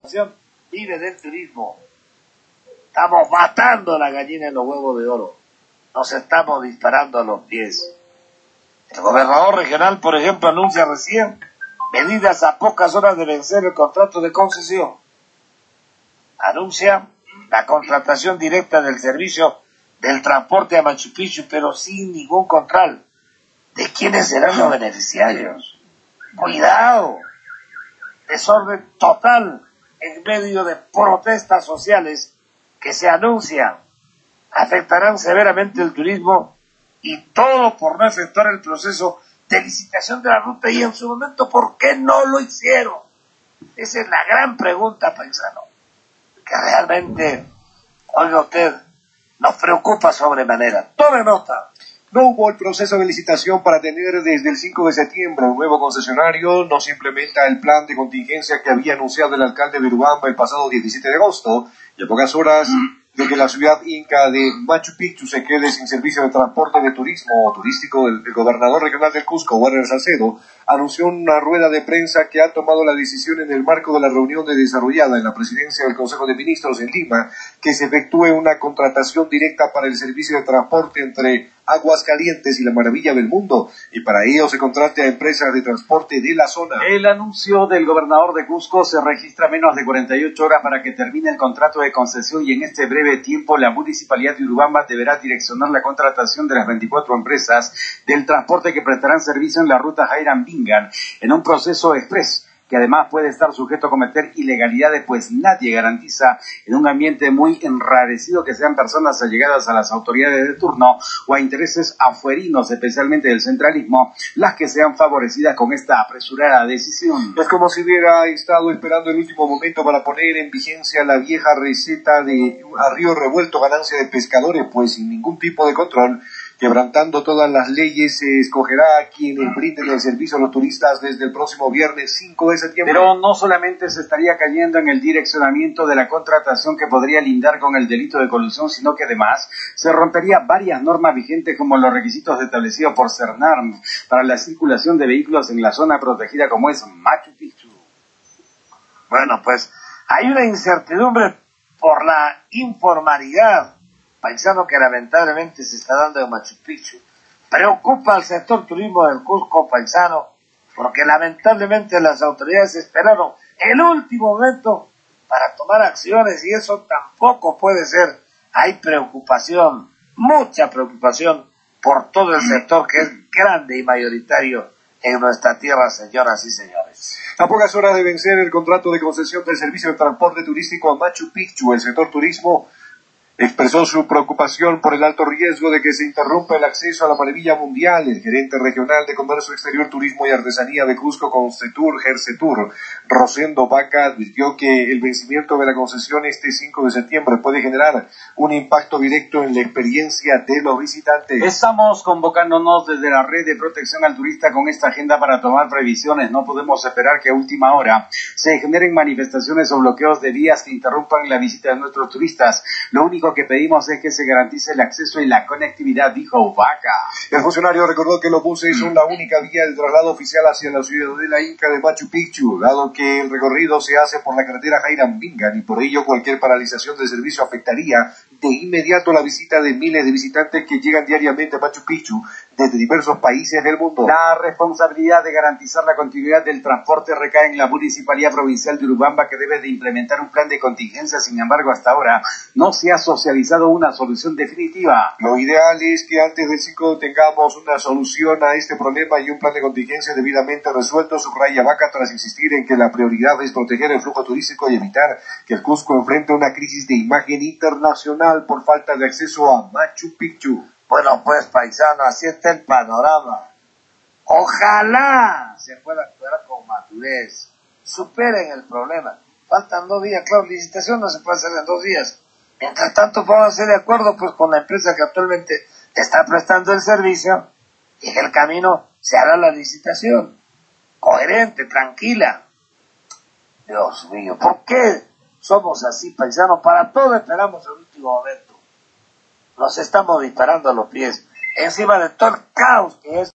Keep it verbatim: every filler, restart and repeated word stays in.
nación vive del turismo. Estamos matando la gallina en los huevos de oro. Nos estamos disparando a los pies. El gobernador regional, por ejemplo, anuncia recién medidas a pocas horas de vencer el contrato de concesión. Anuncia la contratación directa del servicio del transporte a Machu Picchu, pero sin ningún control de quiénes serán los beneficiarios. Cuidado, desorden total en medio de protestas sociales que se anuncian, afectarán severamente el turismo y todo por no efectuar el proceso de licitación de la ruta. Y en su momento, ¿por qué no lo hicieron? Esa es la gran pregunta, paisano, que realmente, oiga usted, nos preocupa sobremanera. Tome nota. No hubo el proceso de licitación para tener desde el cinco de septiembre un nuevo concesionario. No se implementa el plan de contingencia que había anunciado el alcalde de Urubamba el pasado diecisiete de agosto. Y a pocas horas de que la ciudad inca de Machu Picchu se quede sin servicio de transporte de turismo o turístico, el, el gobernador regional del Cusco, Werner Salcedo, anunció en una rueda de prensa que ha tomado la decisión en el marco de la reunión de desarrollada en la presidencia del Consejo de Ministros en Lima, que se efectúe una contratación directa para el servicio de transporte entre Aguascalientes y la Maravilla del Mundo, y para ello se contrate a empresas de transporte de la zona. El anuncio del gobernador de Cusco se registra menos de cuarenta y ocho horas para que termine el contrato de concesión, y en este breve tiempo la Municipalidad de Urubamba deberá direccionar la contratación de las veinticuatro empresas del transporte que prestarán servicio en la ruta Jairam-Bingan en un proceso express, que además puede estar sujeto a cometer ilegalidades, pues nadie garantiza en un ambiente muy enrarecido que sean personas allegadas a las autoridades de turno o a intereses afuerinos, especialmente del centralismo, las que sean favorecidas con esta apresurada decisión. Es como si hubiera estado esperando el último momento para poner en vigencia la vieja receta de a río revuelto ganancia de pescadores, pues sin ningún tipo de control, quebrantando todas las leyes, se escogerá a quienes brinden el servicio a los turistas desde el próximo viernes cinco de septiembre. Pero no solamente se estaría cayendo en el direccionamiento de la contratación, que podría lindar con el delito de colusión, sino que además se rompería varias normas vigentes, como los requisitos establecidos por CERNARM para la circulación de vehículos en la zona protegida como es Machu Picchu. Bueno, pues hay una incertidumbre por la informalidad, paisano, que lamentablemente se está dando en Machu Picchu. Preocupa al sector turismo del Cusco, paisano, porque lamentablemente las autoridades esperaron el último momento para tomar acciones, y eso tampoco puede ser. Hay preocupación, mucha preocupación por todo el sector, que es grande y mayoritario en nuestra tierra, señoras y señores. A pocas horas de vencer el contrato de concesión del servicio de transporte turístico a Machu Picchu, el sector turismo expresó su preocupación por el alto riesgo de que se interrumpa el acceso a la maravilla mundial. El gerente regional de Comercio Exterior, Turismo y Artesanía de Cusco, Concetur, Gercetur, Rosendo Vaca, advirtió que el vencimiento de la concesión este cinco de septiembre puede generar un impacto directo en la experiencia de los visitantes. Estamos convocándonos desde la Red de Protección al Turista con esta agenda para tomar previsiones. No podemos esperar que a última hora se generen manifestaciones o bloqueos de vías que interrumpan la visita de nuestros turistas. Lo único que pedimos es que se garantice el acceso y la conectividad, dijo Vaca. El funcionario recordó que los buses son la única vía de traslado oficial hacia la ciudadela inca de Machu Picchu, dado que el recorrido se hace por la carretera Jairam-Bingan, y por ello cualquier paralización del servicio afectaría de inmediato la visita de miles de visitantes que llegan diariamente a Machu Picchu desde diversos países del mundo. La responsabilidad de garantizar la continuidad del transporte recae en la Municipalidad Provincial de Urubamba, que debe de implementar un plan de contingencia. Sin embargo, hasta ahora no se ha socializado una solución definitiva. Lo ideal es que antes del cinco tengamos una solución a este problema y un plan de contingencia debidamente resuelto, subraya Vaca, tras insistir en que la prioridad es proteger el flujo turístico y evitar que el Cusco enfrente una crisis de imagen internacional por falta de acceso a Machu Picchu. Bueno, pues, paisano, así está el panorama. Ojalá se pueda actuar con madurez, superen el problema. Faltan dos días, claro, licitación no se puede hacer en dos días. Mientras tanto, pónganse de acuerdo pues con la empresa que actualmente está prestando el servicio, y en el camino se hará la licitación. Coherente, tranquila. Dios mío, ¿por qué somos así, paisanos? Para todo esperamos el último momento. Nos estamos disparando a los pies, encima de todo el caos que es